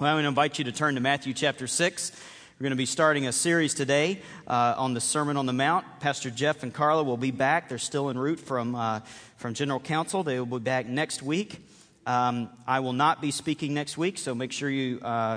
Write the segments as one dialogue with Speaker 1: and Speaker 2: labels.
Speaker 1: Well, I'm going to invite you to turn to Matthew chapter 6. We're going to be starting a series today on the Sermon on the Mount. Pastor Jeff and Carla will be back. They're still en route from General Council. They will be back next week. I will not be speaking next week, so make sure I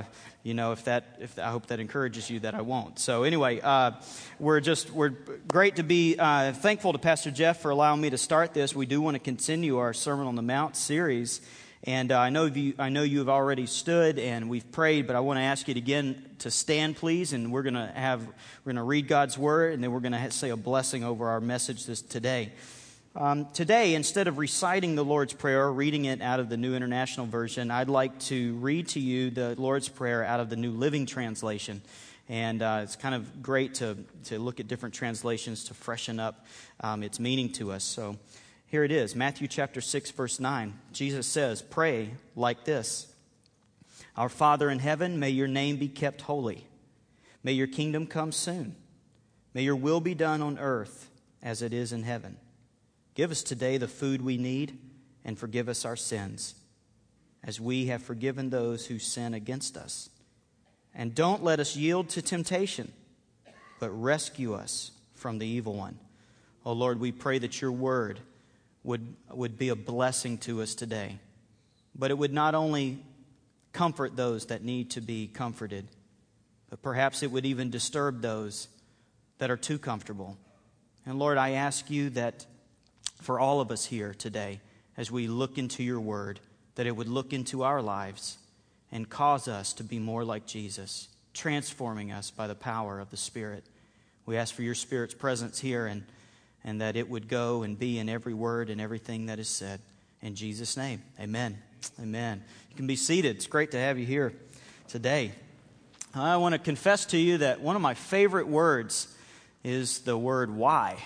Speaker 1: hope that encourages you that I won't. So anyway, we're great to be thankful to Pastor Jeff for allowing me to start this. We do want to continue our Sermon on the Mount series. And I know you have already stood and we've prayed, but I want to ask you again to stand, please. And we're going to read God's word, and then we're going to say a blessing over our message today. Today, instead of reciting the Lord's Prayer, reading it out of the New International Version, I'd like to read to you the Lord's Prayer out of the New Living Translation. And it's kind of great to look at different translations to freshen up its meaning to us. So here it is, Matthew chapter 6, verse 9. Jesus says, "Pray like this. Our Father in heaven, may your name be kept holy. May your kingdom come soon. May your will be done on earth as it is in heaven. Give us today the food we need, and forgive us our sins, as we have forgiven those who sin against us. And don't let us yield to temptation, but rescue us from the evil one." Oh Lord, we pray that your word would be a blessing to us today. But it would not only comfort those that need to be comforted, but perhaps it would even disturb those that are too comfortable. And Lord, I ask you that for all of us here today, as we look into your word, that it would look into our lives and cause us to be more like Jesus, transforming us by the power of the Spirit. We ask for your Spirit's presence here and that it would go and be in every word and everything that is said. In Jesus' name, amen. Amen. You can be seated. It's great to have you here today. I want to confess to you that one of my favorite words is the word why.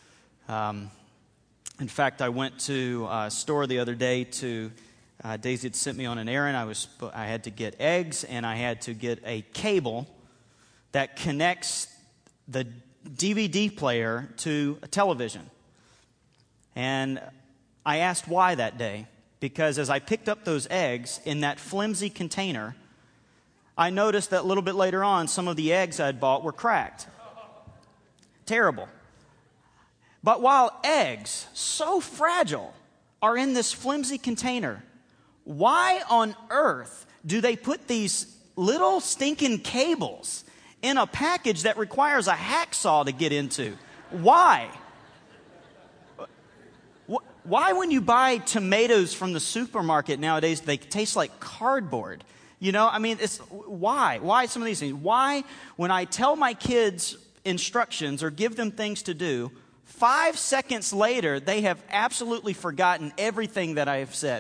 Speaker 1: In fact, I went to a store the other day Daisy had sent me on an errand. I had to get eggs, and I had to get a cable that connects the DVD player to a television. And I asked why that day, because as I picked up those eggs in that flimsy container, I noticed that a little bit later on, some of the eggs I'd bought were cracked. Terrible. But while eggs, so fragile, are in this flimsy container, why on earth do they put these little stinking cables in a package that requires a hacksaw to get into? Why? Why when you buy tomatoes from the supermarket nowadays, they taste like cardboard? You know, I mean, why? Why some of these things? Why when I tell my kids instructions or give them things to do, 5 seconds later, they have absolutely forgotten everything that I have said?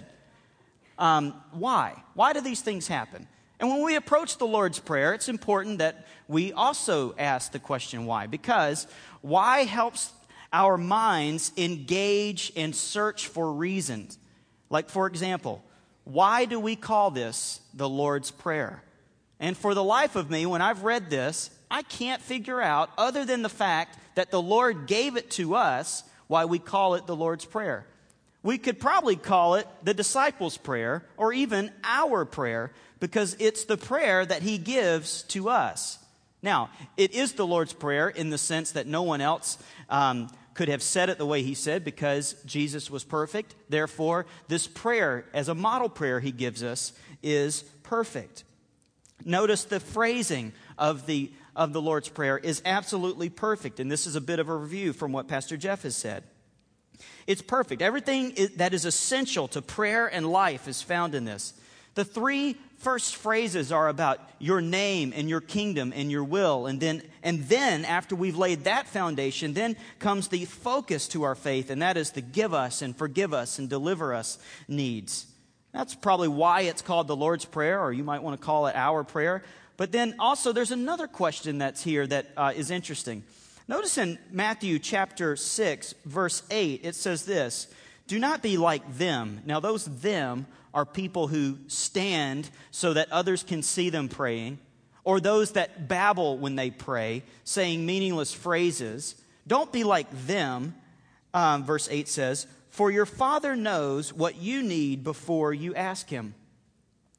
Speaker 1: Why? Why do these things happen? And when we approach the Lord's Prayer, it's important that we also ask the question why. Because why helps our minds engage and search for reasons. Like, for example, why do we call this the Lord's Prayer? And for the life of me, when I've read this, I can't figure out, other than the fact that the Lord gave it to us, why we call it the Lord's Prayer. We could probably call it the disciples' prayer or even our prayer, because it's the prayer that he gives to us. Now, it is the Lord's Prayer in the sense that no one else could have said it the way he said, because Jesus was perfect. Therefore, this prayer, as a model prayer he gives us, is perfect. Notice the phrasing of the Lord's Prayer is absolutely perfect. And this is a bit of a review from what Pastor Jeff has said. It's perfect. Everything that is essential to prayer and life is found in this. The 3 first phrases are about your name and your kingdom and your will. And then after we've laid that foundation, then comes the focus to our faith, and that is the give us and forgive us and deliver us needs. That's probably why it's called the Lord's Prayer, or you might want to call it our prayer. But then also there's another question that's here that is interesting. Notice in Matthew chapter 6, verse 8, it says this: "Do not be like them." Now those them are people who stand so that others can see them praying, or those that babble when they pray, saying meaningless phrases. Don't be like them, verse 8 says, "For your Father knows what you need before you ask him."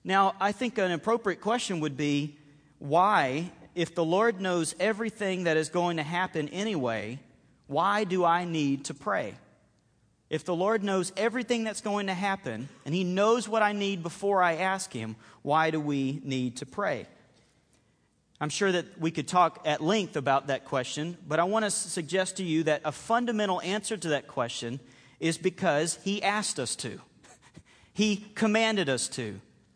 Speaker 1: Now, I think an appropriate question would be, why, if the Lord knows everything that is going to happen anyway, why do I need to pray? If the Lord knows everything that's going to happen, and He knows what I need before I ask Him, why do we need to pray? I'm sure that we could talk at length about that question, but I want to suggest to you that a fundamental answer to that question is because He asked us to. He commanded us to.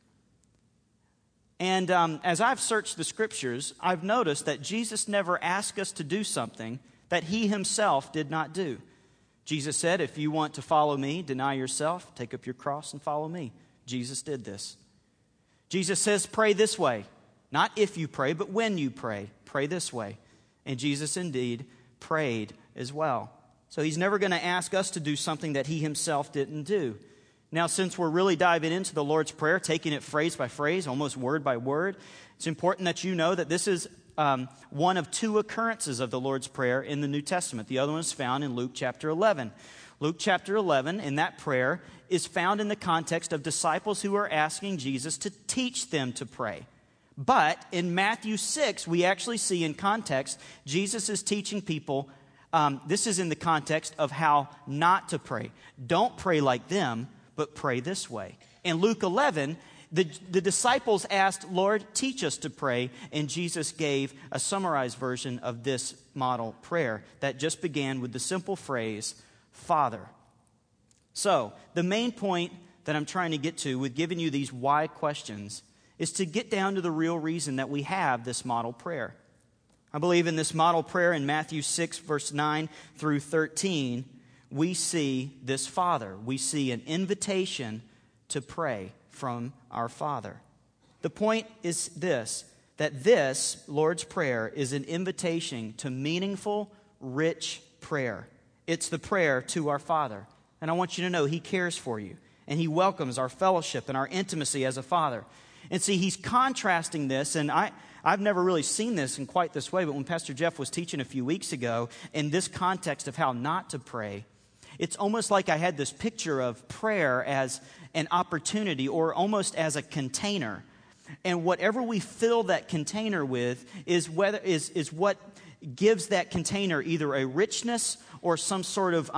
Speaker 1: And as I've searched the Scriptures, I've noticed that Jesus never asked us to do something that He Himself did not do. Jesus said, if you want to follow me, deny yourself, take up your cross and follow me. Jesus did this. Jesus says, pray this way. Not if you pray, but when you pray. Pray this way. And Jesus indeed prayed as well. So He's never going to ask us to do something that He Himself didn't do. Now, since we're really diving into the Lord's Prayer, taking it phrase by phrase, almost word by word, it's important that you know that this is one of two occurrences of the Lord's Prayer in the New Testament. The other one is found in Luke chapter 11. Luke chapter 11, in that prayer, is found in the context of disciples who are asking Jesus to teach them to pray. But in Matthew 6, we actually see in context, Jesus is teaching people, this is in the context of how not to pray. Don't pray like them, but pray this way. In Luke 11, the disciples asked, Lord, teach us to pray, and Jesus gave a summarized version of this model prayer that just began with the simple phrase, Father. So, the main point that I'm trying to get to with giving you these why questions is to get down to the real reason that we have this model prayer. I believe in this model prayer in Matthew 6, verse 9 through 13, we see this Father. We see an invitation to pray from our Father. The point is this, that this Lord's Prayer is an invitation to meaningful, rich prayer. It's the prayer to our Father. And I want you to know He cares for you, and He welcomes our fellowship and our intimacy as a Father. And see, He's contrasting this, and I've never really seen this in quite this way, but when Pastor Jeff was teaching a few weeks ago, in this context of how not to pray, it's almost like I had this picture of prayer as an opportunity or almost as a container. And whatever we fill that container with is what gives that container either a richness or some sort of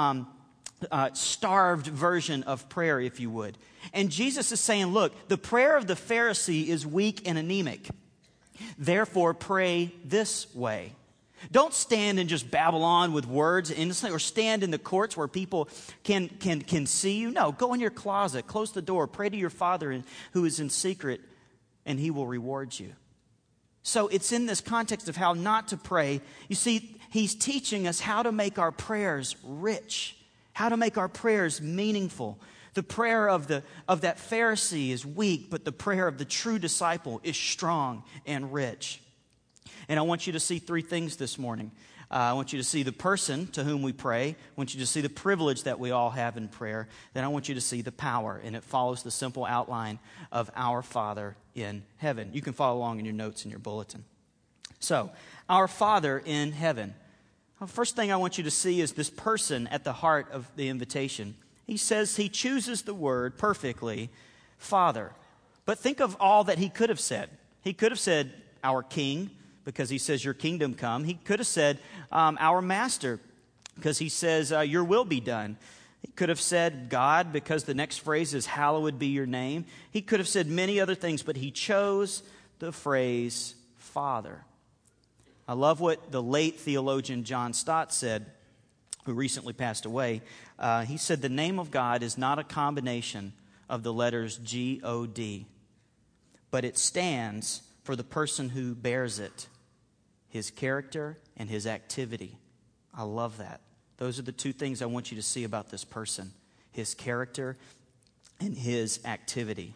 Speaker 1: starved version of prayer, if you would. And Jesus is saying, look, the prayer of the Pharisee is weak and anemic. Therefore, pray this way. Don't stand and just babble on with words innocently, or stand in the courts where people can see you. No, go in your closet, close the door, pray to your Father who is in secret, and He will reward you. So it's in this context of how not to pray. You see, He's teaching us how to make our prayers rich, how to make our prayers meaningful. The prayer of that Pharisee is weak, but the prayer of the true disciple is strong and rich. And I want you to see three things this morning. I want you to see the person to whom we pray. I want you to see the privilege that we all have in prayer. Then I want you to see the power, and it follows the simple outline of our Father in heaven. You can follow along in your notes in your bulletin. So, our Father in heaven. The first thing I want you to see is this person at the heart of the invitation. He says he chooses the word perfectly, Father. But think of all that he could have said. He could have said, our King, because He says, your kingdom come. He could have said, our Master, because He says, your will be done. He could have said, God, because the next phrase is, hallowed be your name. He could have said many other things, but He chose the phrase, Father. I love what the late theologian John Stott said, who recently passed away. He said, the name of God is not a combination of the letters G-O-D, but it stands for the person who bears it, His character and His activity. I love that. Those are the two things I want you to see about this person, His character and His activity.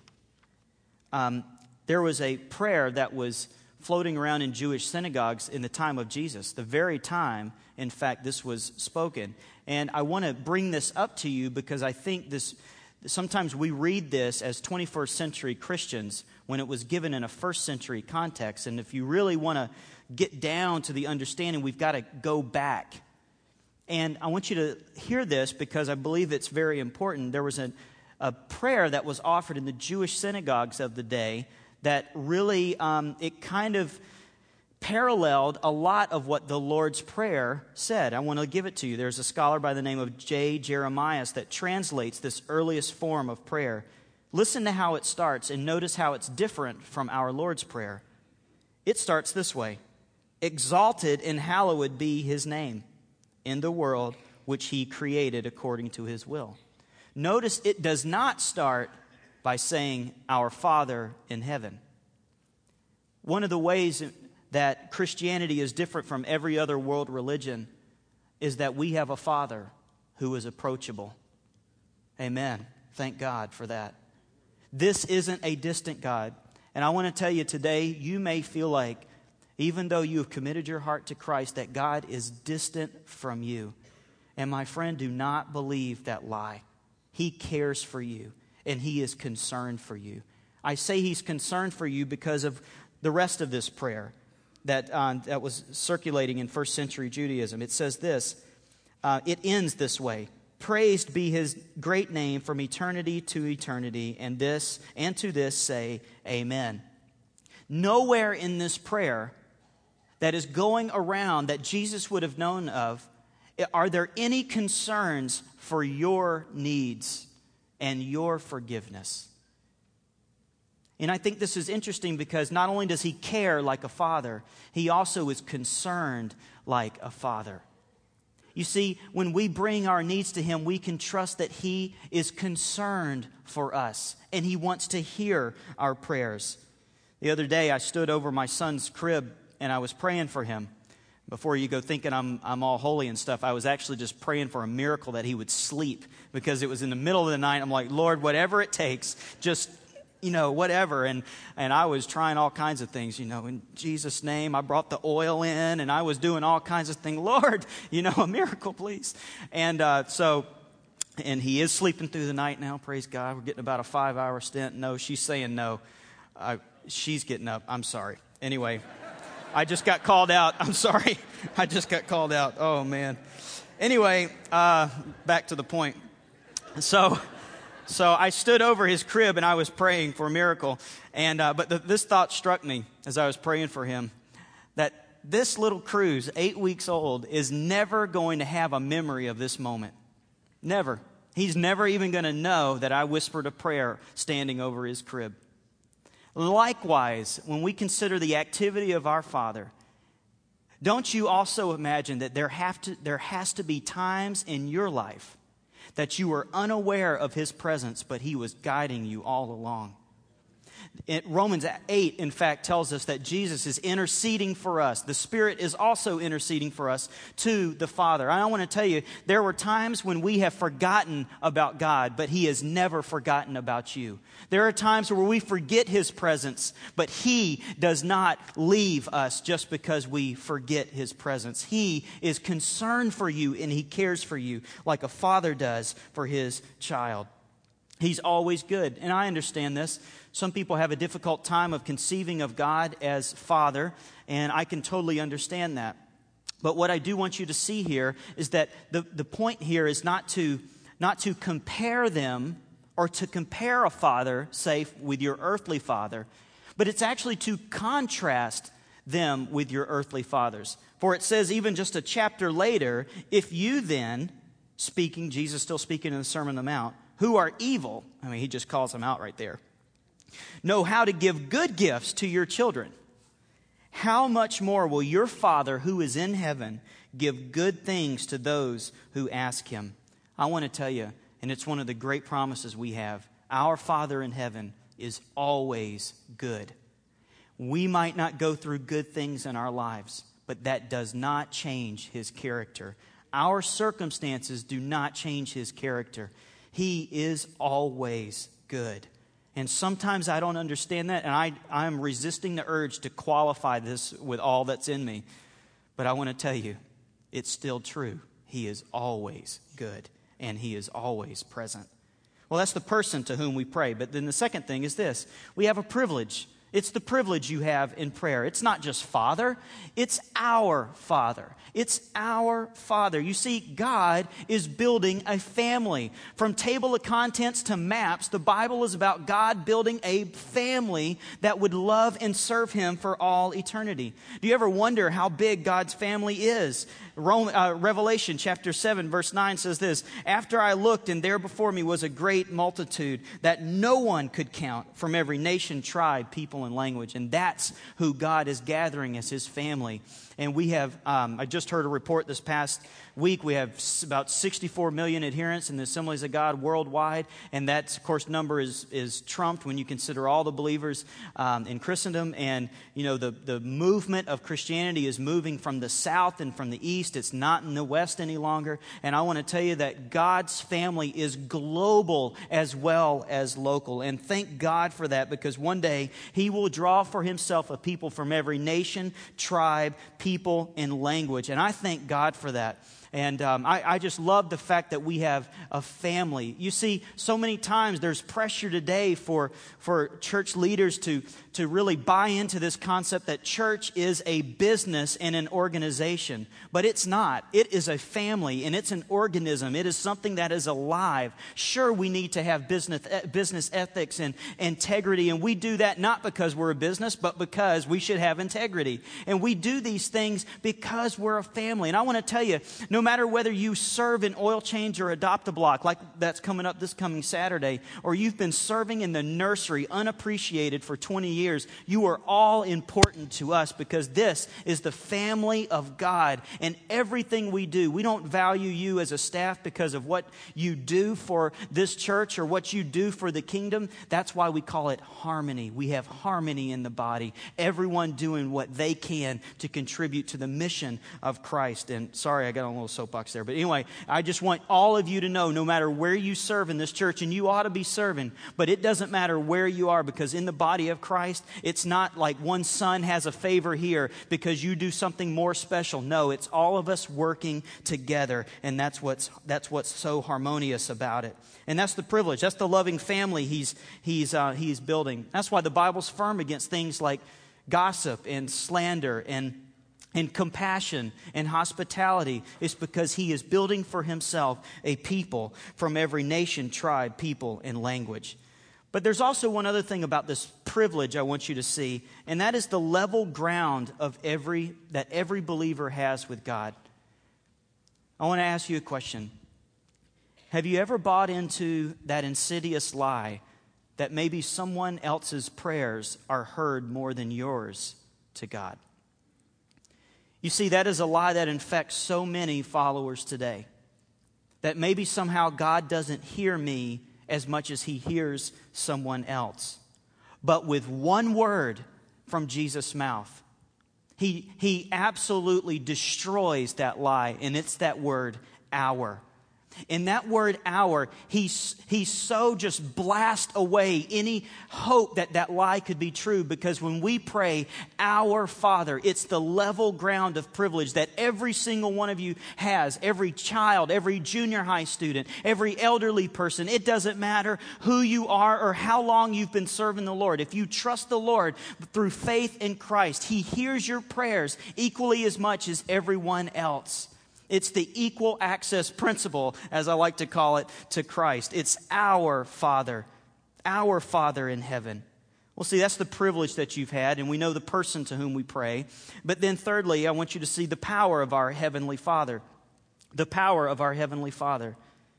Speaker 1: There was a prayer that was floating around in Jewish synagogues in the time of Jesus, the very time, in fact, this was spoken. And I want to bring this up to you because I think sometimes we read this as 21st century Christians when it was given in a first century context. And if you really want to get down to the understanding, we've got to go back. And I want you to hear this because I believe it's very important. There was a prayer that was offered in the Jewish synagogues of the day that really, it kind of paralleled a lot of what the Lord's Prayer said. I want to give it to you. There's a scholar by the name of J. Jeremias that translates this earliest form of prayer. Listen to how it starts and notice how it's different from our Lord's Prayer. It starts this way: exalted and hallowed be his name in the world which he created according to his will. Notice it does not start by saying, Our Father in heaven. One of the ways that Christianity is different from every other world religion is that we have a Father who is approachable. Amen. Thank God for that. This isn't a distant God. And I want to tell you today, you may feel like, even though you have committed your heart to Christ, that God is distant from you. And my friend, do not believe that lie. He cares for you, and he is concerned for you. I say he's concerned for you because of the rest of this prayer that was circulating in first century Judaism. It says this, it ends this way: praised be his great name from eternity to eternity, and to this say, Amen. Nowhere in this prayer that is going around that Jesus would have known of are there any concerns for your needs and your forgiveness. And I think this is interesting because not only does he care like a father, he also is concerned like a father. You see, when we bring our needs to him, we can trust that he is concerned for us and he wants to hear our prayers. The other day, I stood over my son's crib and I was praying for him. Before you go thinking I'm all holy and stuff, I was actually just praying for a miracle that he would sleep, because it was in the middle of the night. I'm like, Lord, whatever it takes, just, whatever. And I was trying all kinds of things, in Jesus' name. I brought the oil in and I was doing all kinds of things. Lord, a miracle, please. And he is sleeping through the night now, praise God. We're getting about a 5-hour stint. No, she's saying no. She's getting up. I'm sorry. Anyway, I just got called out. I'm sorry. I just got called out. Oh, man. Anyway, back to the point. So I stood over his crib and I was praying for a miracle. But this thought struck me as I was praying for him, that this little Cruz, 8 weeks old, is never going to have a memory of this moment. Never. He's never even going to know that I whispered a prayer standing over his crib. Likewise, when we consider the activity of our Father, don't you also imagine that there has to be times in your life that you were unaware of his presence, but he was guiding you all along? Romans 8, in fact, tells us that Jesus is interceding for us. The Spirit is also interceding for us to the Father. And I want to tell you, there were times when we have forgotten about God, but he has never forgotten about you. There are times where we forget his presence, but he does not leave us just because we forget his presence. He is concerned for you and he cares for you like a father does for his child. He's always good. And I understand this. Some people have a difficult time of conceiving of God as Father, and I can totally understand that. But what I do want you to see here is that the point here is not to compare them or to compare a father, say, with your earthly father, but it's actually to contrast them with your earthly fathers. For it says even just a chapter later, if you then, Jesus still speaking in the Sermon on the Mount, who are evil, he just calls them out right there, know how to give good gifts to your children, how much more will your Father who is in heaven give good things to those who ask him? I want to tell you, and it's one of the great promises we have, our Father in heaven is always good. We might not go through good things in our lives, but that does not change his character. Our circumstances do not change his character. He is always good. And sometimes I don't understand that, and I'm resisting the urge to qualify this with all that's in me. But I want to tell you, it's still true. He is always good, and he is always present. Well, that's the person to whom we pray. But then the second thing is this. We have a privilege. It's the privilege you have in prayer. It's not just Father, it's our Father. It's our Father. You see, God is building a family. From table of contents to maps, the Bible is about God building a family that would love and serve Him for all eternity. Do you ever wonder how big God's family is? Revelation chapter 7 verse 9 says this, "After I looked, and there before me was a great multitude that no one could count, from every nation, tribe, people, and language." And that's who God is gathering as His family. And we have, I just heard a report this past week, we have about 64 million adherents in the Assemblies of God worldwide. And that, of course, number is trumped when you consider all the believers in Christendom. And, you know, the movement of Christianity is moving from the South and from the East. It's not in the West any longer. And I want to tell you that God's family is global as well as local. And thank God for that, because one day He will draw for Himself a people from every nation, tribe, people, and language. And I thank God for that. And I just love the fact that we have a family. You see, so many times there's pressure today for church leaders to really buy into this concept that church is a business and an organization. But it's not. It is a family, and it's an organism. It is something that is alive. Sure, we need to have business ethics and integrity, and we do that not because we're a business, but because we should have integrity. And we do these things because we're a family. And I want to tell you, no matter whether you serve in Oil Change or Adopt-A-Block, like that's coming up this coming Saturday, or you've been serving in the nursery unappreciated for 20 years, you are all important to us, because this is the family of God. And everything we do, we don't value you as a staff because of what you do for this church or what you do for the kingdom. That's why we call it harmony. We have harmony in the body. Everyone doing what they can to contribute to the mission of Christ. And sorry, I got a little soapbox there. But anyway, I just want all of you to know, no matter where you serve in this church, and you ought to be serving, but it doesn't matter where you are, because in the body of Christ, it's not like one son has a favor here because you do something more special. No, it's all of us working together, and that's what's so harmonious about it. And that's the privilege. That's the loving family he's building. That's why the Bible's firm against things like gossip and slander and compassion and hospitality. Is because He is building for Himself a people from every nation, tribe, people, and language. But there's also one other thing about this privilege I want you to see, and that is the level ground of that every believer has with God. I want to ask you a question. Have you ever bought into that insidious lie that maybe someone else's prayers are heard more than yours to God? You see, that is a lie that infects so many followers today. That maybe somehow God doesn't hear me as much as He hears someone else. But with one word from Jesus' mouth, He absolutely destroys that lie. And it's that word, our. In that word, our, he so just blast away any hope that lie could be true. Because when we pray, our Father, it's the level ground of privilege that every single one of you has. Every child, every junior high student, every elderly person. It doesn't matter who you are or how long you've been serving the Lord. If you trust the Lord through faith in Christ, He hears your prayers equally as much as everyone else. It's the equal access principle, as I like to call it, to Christ. It's our Father in heaven. Well, see, that's the privilege that you've had, and we know the person to whom we pray. But then thirdly, I want you to see the power of our Heavenly Father. The power of our Heavenly Father.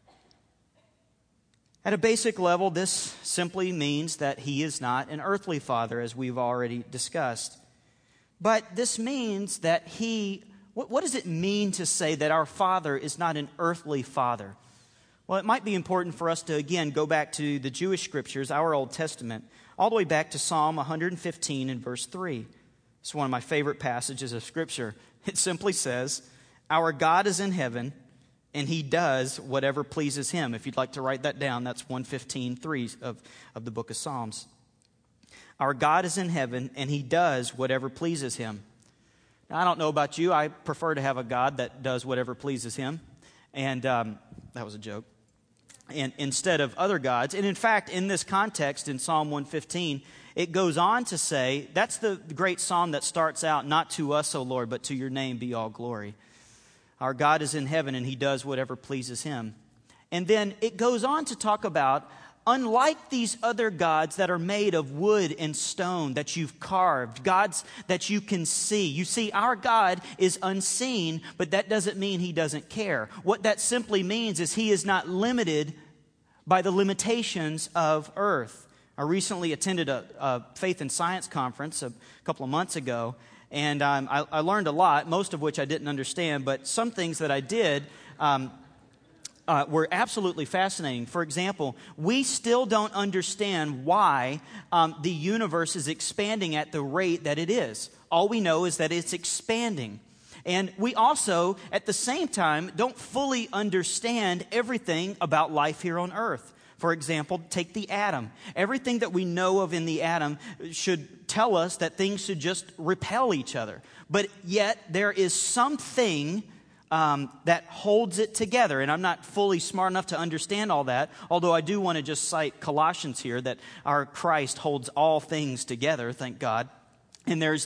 Speaker 1: At a basic level, this simply means that He is not an earthly father, as we've already discussed. But this means that What does it mean to say that our Father is not an earthly father? Well, it might be important for us to, again, go back to the Jewish scriptures, our Old Testament, all the way back to Psalm 115 and verse 3. It's one of my favorite passages of Scripture. It simply says, "Our God is in heaven, and He does whatever pleases Him." If you'd like to write that down, that's 115:3 of the book of Psalms. Our God is in heaven, and He does whatever pleases Him. Now, I don't know about you. I prefer to have a God that does whatever pleases Him. And that was a joke. And instead of other gods. And in fact, in this context, in Psalm 115, it goes on to say, that's the great psalm that starts out, not to us, O Lord, but to your name be all glory. Our God is in heaven and he does whatever pleases him. And then it goes on to talk about, unlike these other gods that are made of wood and stone that you've carved, gods that you can see. You see, our God is unseen, but that doesn't mean he doesn't care. What that simply means is he is not limited by the limitations of earth. I recently attended a faith and science conference a couple of months ago, and I learned a lot, most of which I didn't understand, but some things that I did were absolutely fascinating. For example, we still don't understand why the universe is expanding at the rate that it is. All we know is that it's expanding. And we also, at the same time, don't fully understand everything about life here on earth. For example, take the atom. Everything that we know of in the atom should tell us that things should just repel each other. But yet, there is something that holds it together. And I'm not fully smart enough to understand all that, although I do want to just cite Colossians here, that our Christ holds all things together, thank God. And there's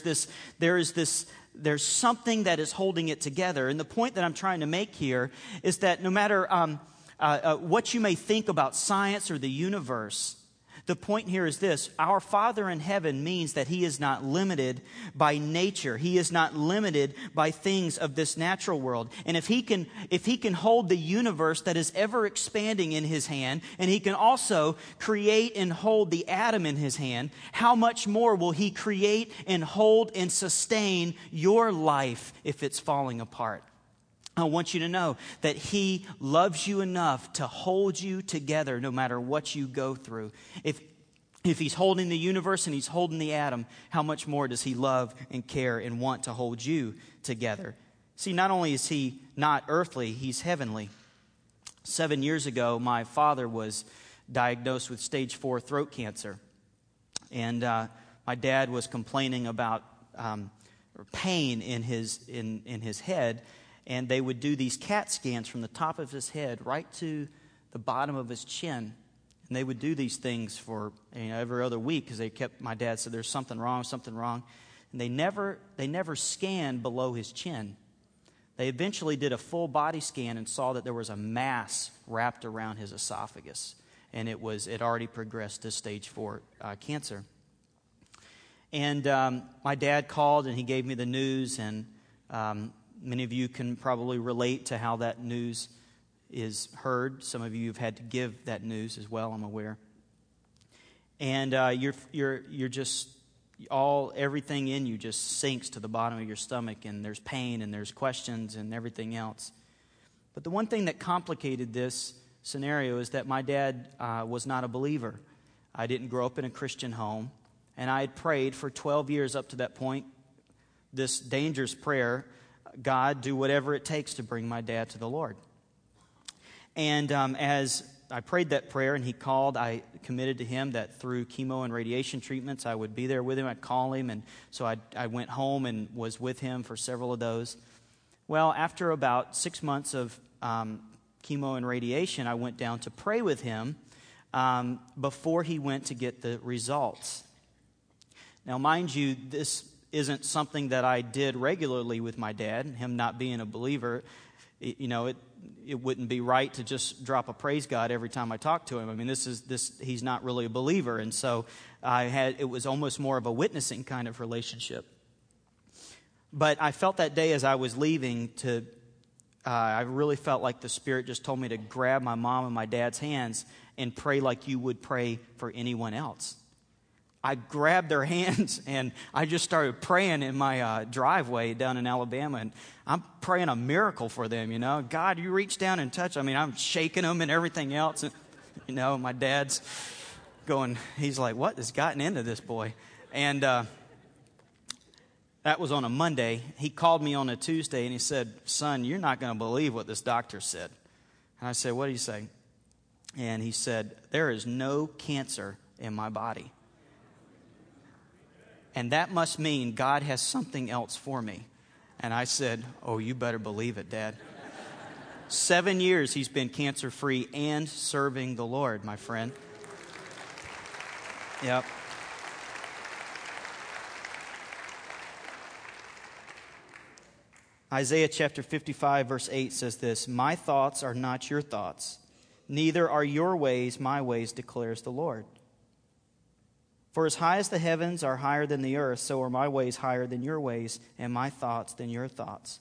Speaker 1: something that is holding it together. And the point that I'm trying to make here is that no matter what you may think about science or the universe, the point here is this: our Father in heaven means that he is not limited by nature. He is not limited by things of this natural world. And if he can hold the universe that is ever expanding in his hand, and he can also create and hold the atom in his hand, how much more will he create and hold and sustain your life if it's falling apart? I want you to know that he loves you enough to hold you together no matter what you go through. If he's holding the universe and he's holding the atom, how much more does he love and care and want to hold you together? See, not only is he not earthly, he's heavenly. 7 years ago, my father was diagnosed with stage 4 throat cancer. And my dad was complaining about pain in his head. And they would do these CAT scans from the top of his head right to the bottom of his chin. And they would do these things for every other week because my dad said there's something wrong. And they never scanned below his chin. They eventually did a full body scan and saw that there was a mass wrapped around his esophagus. And it already progressed to stage 4 cancer. And my dad called and he gave me the news, and many of you can probably relate to how that news is heard. Some of you have had to give that news as well, I'm aware. And you're just everything in you just sinks to the bottom of your stomach, and there's pain and there's questions and everything else. But the one thing that complicated this scenario is that my dad was not a believer. I didn't grow up in a Christian home, and I had prayed for 12 years up to that point this dangerous prayer: God, do whatever it takes to bring my dad to the Lord. And as I prayed that prayer and he called, I committed to him that through chemo and radiation treatments, I would be there with him. I'd call him. And so I went home and was with him for several of those. Well, after about 6 months of chemo and radiation, I went down to pray with him before he went to get the results. Now, mind you, this isn't something that I did regularly with my dad, him not being a believer. It wouldn't be right to just drop a praise God every time I talk to him. I mean, he's not really a believer, and so it was almost more of a witnessing kind of relationship. But I felt that day as I was leaving I really felt like the Spirit just told me to grab my mom and my dad's hands and pray like you would pray for anyone else. I grabbed their hands and I just started praying in my driveway down in Alabama, and I'm praying a miracle for them, God, you reach down and touch. I mean, I'm shaking them and everything else. And, my dad's going, he's like, what has gotten into this boy? And that was on a Monday. He called me on a Tuesday and he said, son, you're not going to believe what this doctor said. And I said, what did he say? And he said, there is no cancer in my body. And that must mean God has something else for me. And I said, oh, you better believe it, Dad. 7 years he's been cancer-free and serving the Lord, my friend. Yep. Isaiah chapter 55, verse 8 says this, "My thoughts are not your thoughts, neither are your ways my ways, declares the Lord. For as high as the heavens are higher than the earth, so are my ways higher than your ways, and my thoughts than your thoughts."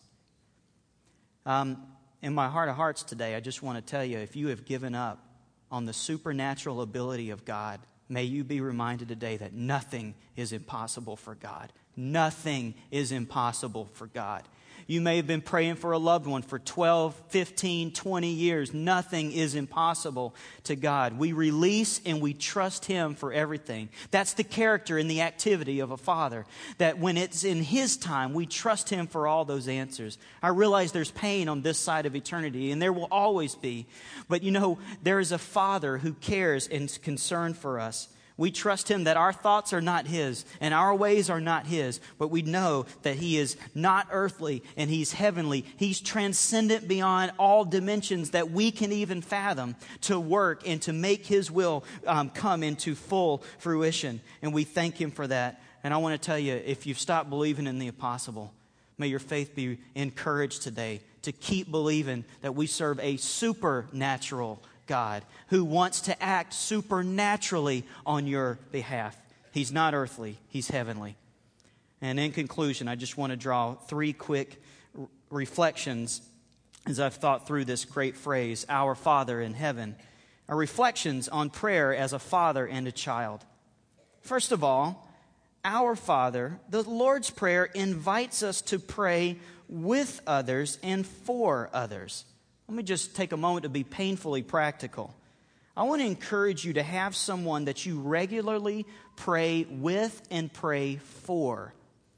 Speaker 1: In my heart of hearts today, I just want to tell you, if you have given up on the supernatural ability of God, may you be reminded today that nothing is impossible for God. Nothing is impossible for God. You may have been praying for a loved one for 12, 15, 20 years. Nothing is impossible to God. We release and we trust Him for everything. That's the character and the activity of a father. That when it's in His time, we trust Him for all those answers. I realize there's pain on this side of eternity, and there will always be. But you know, there is a Father who cares and is concerned for us. We trust Him that our thoughts are not His and our ways are not His, but we know that He is not earthly and He's heavenly. He's transcendent beyond all dimensions that we can even fathom to work and to make His will come into full fruition. And we thank Him for that. And I want to tell you, if you've stopped believing in the impossible, may your faith be encouraged today to keep believing that we serve a supernatural God who wants to act supernaturally on your behalf. He's not earthly, He's heavenly. And in conclusion, I just want to draw three quick reflections as I've thought through this great phrase, "Our Father in heaven." Our reflections on prayer as a father and a child. First of all, our Father, the Lord's Prayer invites us to pray with others and for others. Let me just take a moment to be painfully practical. I want to encourage you to have someone that you regularly pray with and pray for.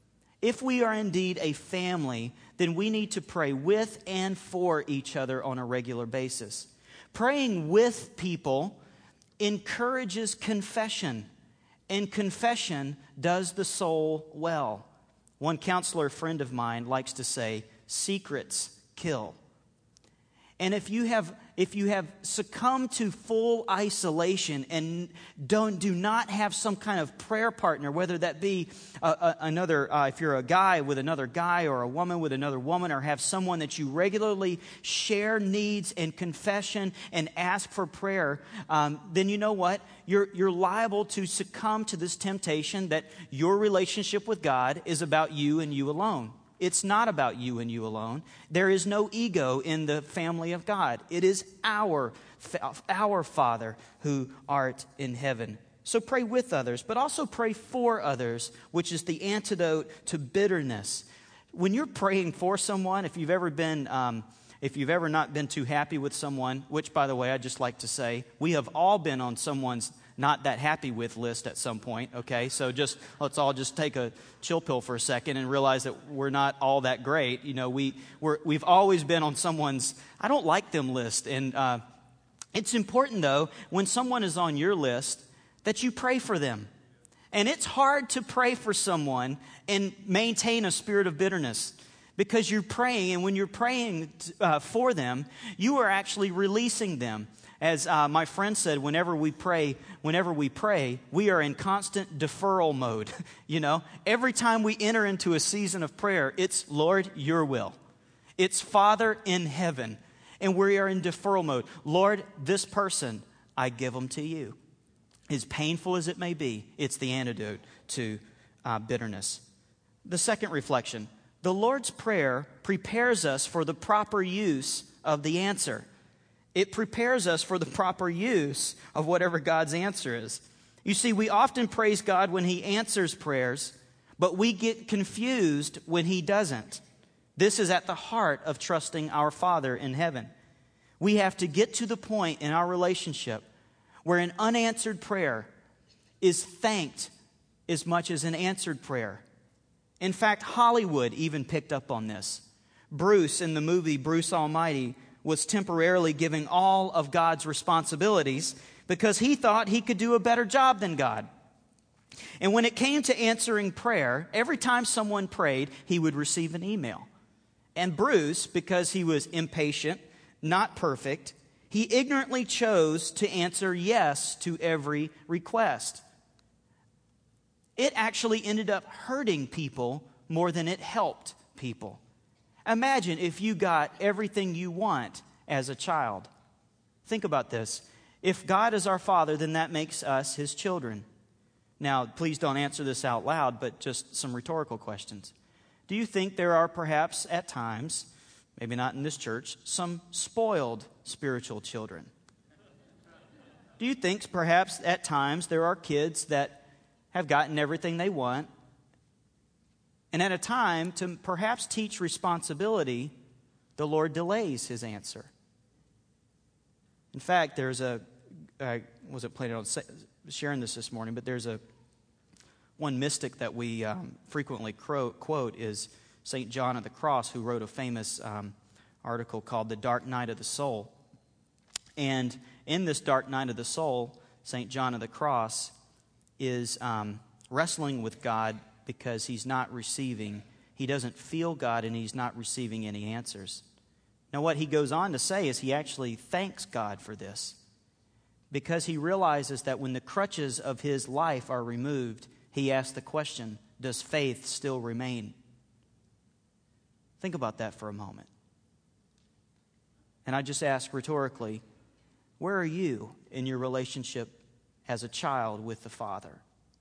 Speaker 1: If we are indeed a family, then we need to pray with and for each other on a regular basis. Praying with people encourages confession, and confession does the soul well. One counselor friend of mine likes to say, "Secrets kill." And if you have succumbed to full isolation and do not have some kind of prayer partner, whether that be if you're a guy with another guy or a woman with another woman, or have someone that you regularly share needs and confession and ask for prayer, then you know what? You're liable to succumb to this temptation that your relationship with God is about you and you alone. It's not about you and you alone. There is no ego in the family of God. It is our Father who art in heaven. So pray with others, but also pray for others, which is the antidote to bitterness. When you're praying for someone, if you've ever not been too happy with someone, which, by the way, I'd just like to say, we have all been on someone's not that happy with list at some point, okay? So let's all just take a chill pill for a second and realize that we're not all that great. You know, we've always been on someone's I don't like them list. And it's important, though, when someone is on your list, that you pray for them. And it's hard to pray for someone and maintain a spirit of bitterness, because you're praying, and when you're praying for them, you are actually releasing them. As my friend said, whenever we pray, we are in constant deferral mode. You know, every time we enter into a season of prayer, it's Lord, your will. It's Father in heaven. And we are in deferral mode. Lord, this person, I give them to you. As painful as it may be, it's the antidote to bitterness. The second reflection, the Lord's Prayer prepares us for the proper use of the answer. It prepares us for the proper use of whatever God's answer is. You see, we often praise God when He answers prayers, but we get confused when He doesn't. This is at the heart of trusting our Father in heaven. We have to get to the point in our relationship where an unanswered prayer is thanked as much as an answered prayer. In fact, Hollywood even picked up on this. Bruce, in the movie Bruce Almighty, was temporarily giving all of God's responsibilities because he thought he could do a better job than God. And when it came to answering prayer, every time someone prayed, he would receive an email. And Bruce, because he was impatient, not perfect, he ignorantly chose to answer yes to every request. It actually ended up hurting people more than it helped people. Imagine if you got everything you want as a child. Think about this. If God is our Father, then that makes us His children. Now, please don't answer this out loud, but just some rhetorical questions. Do you think there are perhaps at times, maybe not in this church, some spoiled spiritual children? Do you think perhaps at times there are kids that have gotten everything they want, and at a time to perhaps teach responsibility, the Lord delays His answer? In fact, there's I wasn't planning on sharing this morning, but there's one mystic that we frequently quote is St. John of the Cross, who wrote a famous article called The Dark Night of the Soul. And in this dark night of the soul, St. John of the Cross is wrestling with God because he doesn't feel God and he's not receiving any answers. Now, what he goes on to say is he actually thanks God for this, because he realizes that when the crutches of his life are removed, he asks the question, does faith still remain? Think about that for a moment. And I just ask rhetorically, where are you in your relationship as a child with the Father?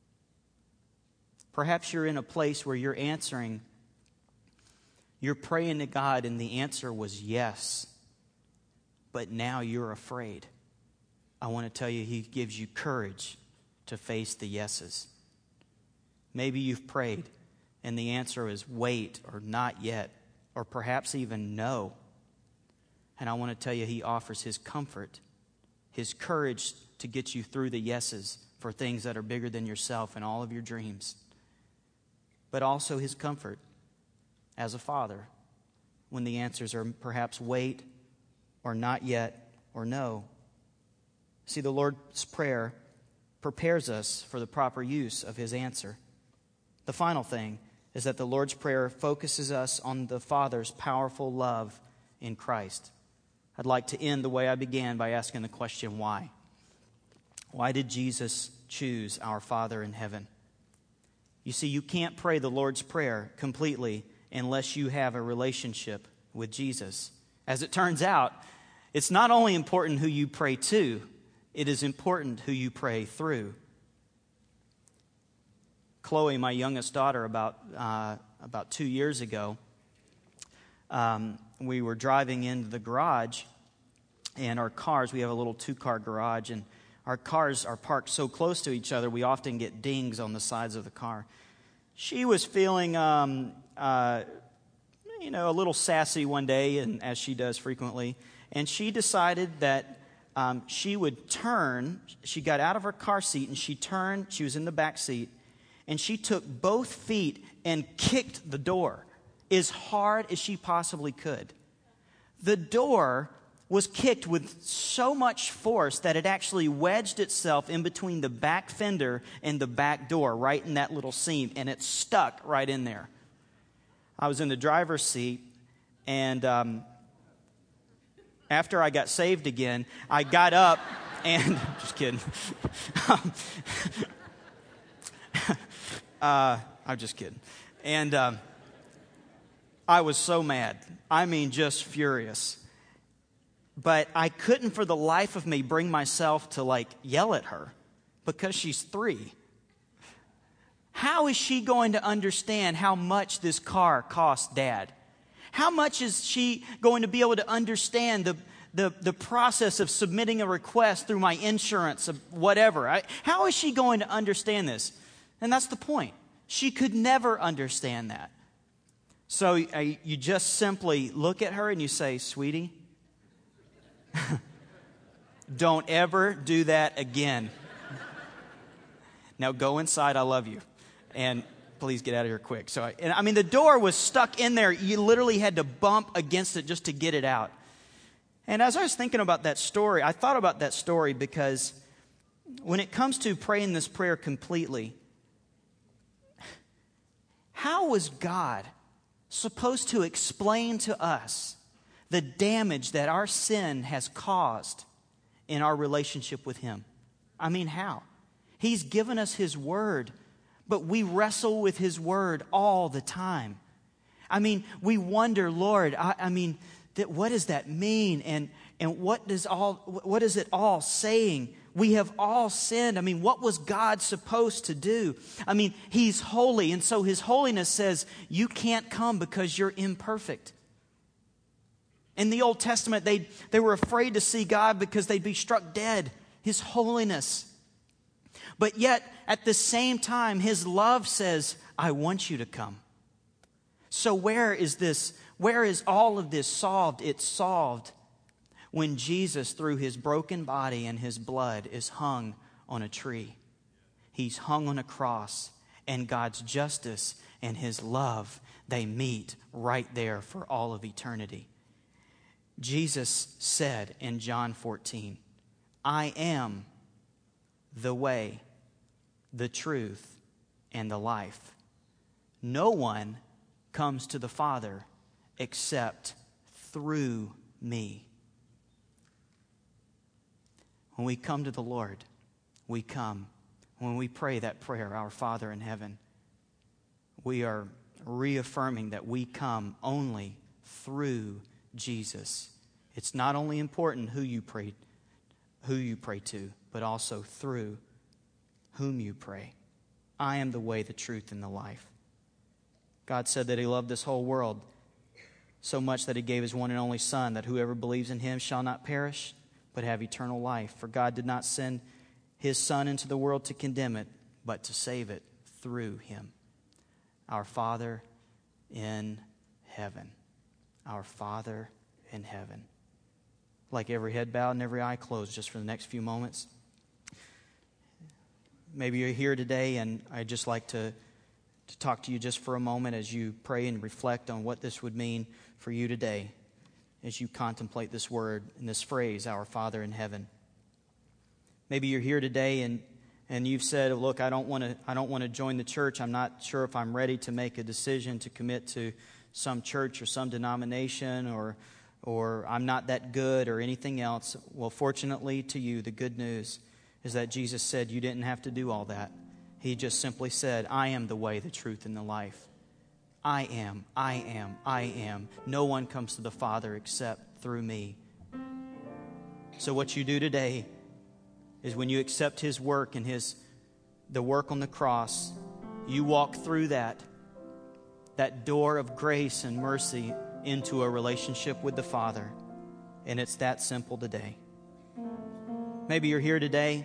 Speaker 1: Perhaps you're in a place where you're praying to God and the answer was yes, but now you're afraid. I want to tell you, He gives you courage to face the yeses. Maybe you've prayed and the answer is wait or not yet, or perhaps even no. And I want to tell you, He offers His comfort, His courage to get you through the yeses for things that are bigger than yourself and all of your dreams. But also His comfort as a father when the answers are perhaps wait or not yet or no. See, the Lord's Prayer prepares us for the proper use of His answer. The final thing is that the Lord's Prayer focuses us on the Father's powerful love in Christ. I'd like to end the way I began by asking the question, why? Why did Jesus choose our Father in heaven? You see, you can't pray the Lord's Prayer completely unless you have a relationship with Jesus. As it turns out, it's not only important who you pray to, it is important who you pray through. Chloe, my youngest daughter, about 2 years ago, we were driving into the garage, and our cars, we have a little 2-car garage, and our cars are parked so close to each other, we often get dings on the sides of the car. She was feeling, a little sassy one day, and as she does frequently, and she decided that she would turn. She got out of her car seat, and she turned. She was in the back seat, and she took both feet and kicked the door as hard as she possibly could. The door was kicked with so much force that it actually wedged itself in between the back fender and the back door, right in that little seam, and it stuck right in there. I was in the driver's seat, and after I got saved again, I got up and... just kidding. I'm just kidding. And I was so mad. I mean, just furious. But I couldn't for the life of me bring myself to yell at her because she's 3. How is she going to understand how much this car cost Dad? How much is she going to be able to understand the process of submitting a request through my insurance, of whatever? How is she going to understand this? And that's the point. She could never understand that. So you just simply look at her and you say, sweetie, don't ever do that again. Now go inside, I love you. And please get out of here quick. The door was stuck in there. You literally had to bump against it just to get it out. And as I was thinking about that story, I thought about that story because when it comes to praying this prayer completely, how was God supposed to explain to us the damage that our sin has caused in our relationship with Him? How? He's given us His Word, but we wrestle with His Word all the time. I mean, we wonder, Lord, what does that mean? And what is it all saying? We have all sinned. I mean, what was God supposed to do? I mean, He's holy, and so His holiness says you can't come because you're imperfect. In the Old Testament, they were afraid to see God because they'd be struck dead. His holiness. But yet, at the same time, His love says, I want you to come. So where is all of this solved? It's solved when Jesus, through His broken body and His blood, is hung on a tree. He's hung on a cross, and God's justice and His love, they meet right there for all of eternity. Jesus said in John 14, I am the way, the truth, and the life. No one comes to the Father except through me. When we come to the Lord, we come. When we pray that prayer, Our Father in heaven, we are reaffirming that we come only through Jesus. It's not only important who you pray to, but also through whom you pray. I am the way, the truth, and the life. God said that He loved this whole world so much that He gave His one and only Son, that whoever believes in Him shall not perish, but have eternal life. For God did not send His Son into the world to condemn it, but to save it through Him. Our Father in heaven. Our Father in heaven. Like every head bowed and every eye closed just for the next few moments. Maybe you're here today, and I'd just like to talk to you just for a moment as you pray and reflect on what this would mean for you today as you contemplate this word and this phrase, Our Father in heaven. Maybe you're here today and you've said, look, I don't want to join the church. I'm not sure if I'm ready to make a decision to commit to some church or some denomination, or I'm not that good or anything else. Well, fortunately to you, the good news is that Jesus said you didn't have to do all that. He just simply said, I am the way, the truth, and the life. I am. No one comes to the Father except through me. So what you do today is when you accept His work and the work on the cross, you walk through that door of grace and mercy into a relationship with the Father. And it's that simple today. Maybe you're here today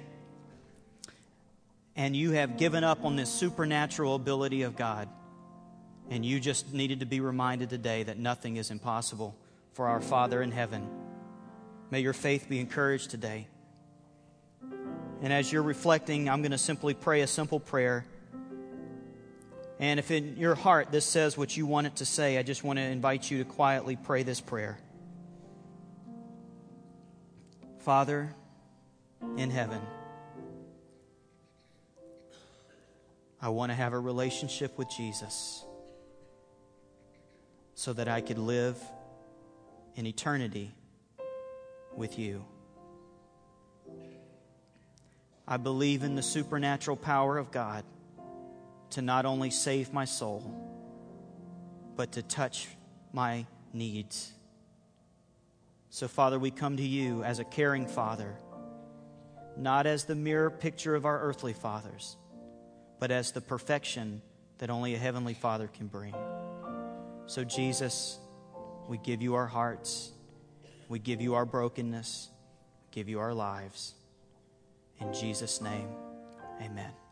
Speaker 1: and you have given up on this supernatural ability of God, and you just needed to be reminded today that nothing is impossible for our Father in heaven. May your faith be encouraged today. And as you're reflecting, I'm going to simply pray a simple prayer. And if in your heart this says what you want it to say, I just want to invite you to quietly pray this prayer. Father in heaven, I want to have a relationship with Jesus so that I could live in eternity with you. I believe in the supernatural power of God to not only save my soul, but to touch my needs. So, Father, we come to you as a caring Father, not as the mirror picture of our earthly fathers, but as the perfection that only a heavenly Father can bring. So, Jesus, we give you our hearts. We give you our brokenness. We give you our lives. In Jesus' name, amen.